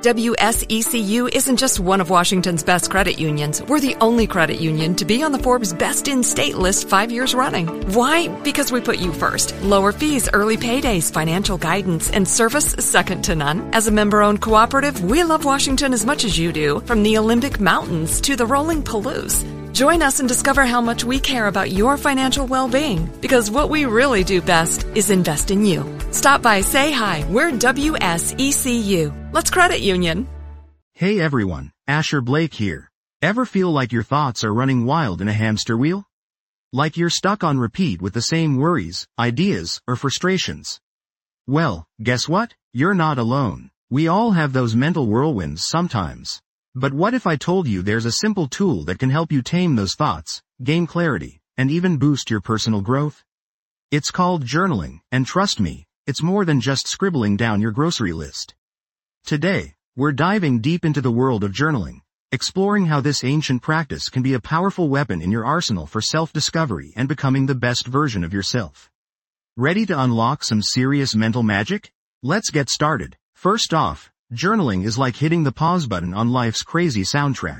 WSECU isn't just one of Washington's best credit unions. We're the only credit union to be on the Forbes Best in State list 5 years running. Why? Because we put you first. Lower fees, early paydays, financial guidance, and service second to none. As a member-owned cooperative, we love Washington as much as you do, from the Olympic Mountains to the rolling Palouse. Join us and discover how much we care about your financial well-being, because what we really do best is invest in you. Stop by, say hi. We're WSECU. Let's credit union. Hey everyone, Asher Blake here. Ever feel like your thoughts are running wild in a hamster wheel? Like you're stuck on repeat with the same worries, ideas, or frustrations? Well, guess what? You're not alone. We all have those mental whirlwinds sometimes. But what if I told you there's a simple tool that can help you tame those thoughts, gain clarity, and even boost your personal growth? It's called journaling, and trust me, it's more than just scribbling down your grocery list. Today, we're diving deep into the world of journaling, exploring how this ancient practice can be a powerful weapon in your arsenal for self-discovery and becoming the best version of yourself. Ready to unlock some serious mental magic? Let's get started. First off, journaling is like hitting the pause button on life's crazy soundtrack.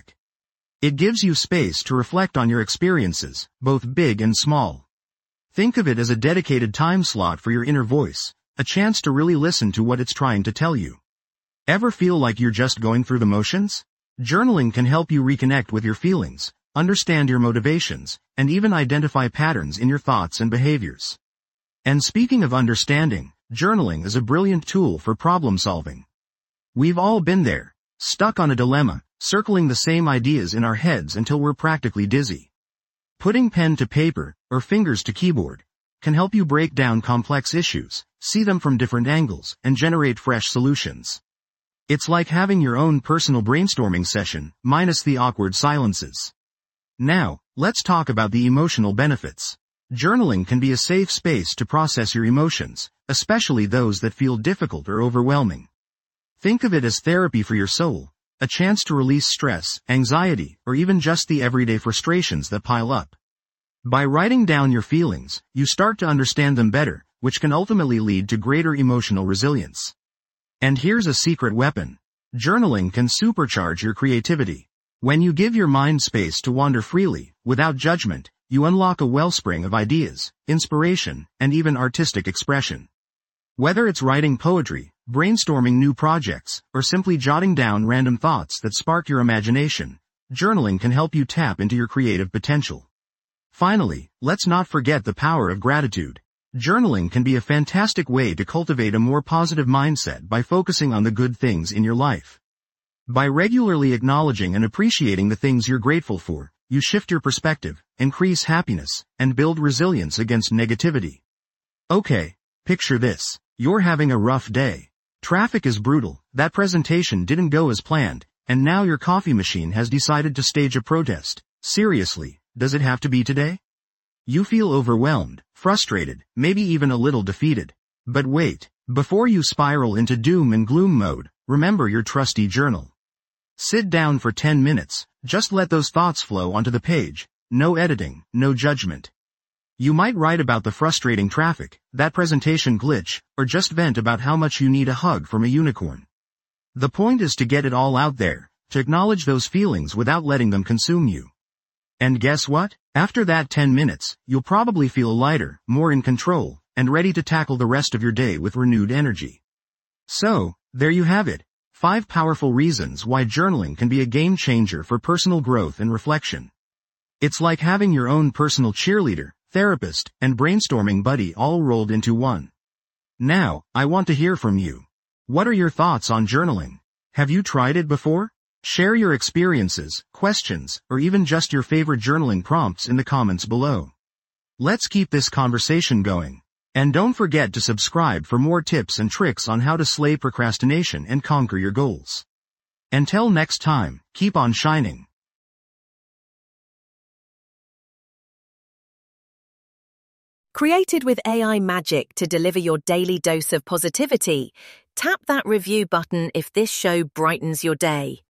It gives you space to reflect on your experiences, both big and small. Think of it as a dedicated time slot for your inner voice, a chance to really listen to what it's trying to tell you. Ever feel like you're just going through the motions? Journaling can help you reconnect with your feelings, understand your motivations, and even identify patterns in your thoughts and behaviors. And speaking of understanding, journaling is a brilliant tool for problem solving. We've all been there, stuck on a dilemma, circling the same ideas in our heads until we're practically dizzy. Putting pen to paper, or fingers to keyboard, can help you break down complex issues, see them from different angles, and generate fresh solutions. It's like having your own personal brainstorming session, minus the awkward silences. Now, let's talk about the emotional benefits. Journaling can be a safe space to process your emotions, especially those that feel difficult or overwhelming. Think of it as therapy for your soul, a chance to release stress, anxiety, or even just the everyday frustrations that pile up. By writing down your feelings, you start to understand them better, which can ultimately lead to greater emotional resilience. And here's a secret weapon. Journaling can supercharge your creativity. When you give your mind space to wander freely, without judgment, you unlock a wellspring of ideas, inspiration, and even artistic expression. Whether it's writing poetry, brainstorming new projects, or simply jotting down random thoughts that spark your imagination, journaling can help you tap into your creative potential. Finally, let's not forget the power of gratitude. Journaling can be a fantastic way to cultivate a more positive mindset by focusing on the good things in your life. By regularly acknowledging and appreciating the things you're grateful for, you shift your perspective, increase happiness, and build resilience against negativity. Okay, picture this. You're having a rough day. Traffic is brutal, that presentation didn't go as planned, and now your coffee machine has decided to stage a protest. Seriously, does it have to be today? You feel overwhelmed, frustrated, maybe even a little defeated. But wait, before you spiral into doom and gloom mode, remember your trusty journal. Sit down for 10 minutes, just let those thoughts flow onto the page. No editing, no judgment. You might write about the frustrating traffic, that presentation glitch, or just vent about how much you need a hug from a unicorn. The point is to get it all out there, to acknowledge those feelings without letting them consume you. And guess what? After that 10 minutes, you'll probably feel lighter, more in control, and ready to tackle the rest of your day with renewed energy. So, there you have it. 5 powerful reasons why journaling can be a game changer for personal growth and reflection. It's like having your own personal cheerleader, therapist, and brainstorming buddy all rolled into one. Now, I want to hear from you. What are your thoughts on journaling? Have you tried it before? Share your experiences, questions, or even just your favorite journaling prompts in the comments below. Let's keep this conversation going. And don't forget to subscribe for more tips and tricks on how to slay procrastination and conquer your goals. Until next time, keep on shining. Created with AI magic to deliver your daily dose of positivity, tap that review button if this show brightens your day.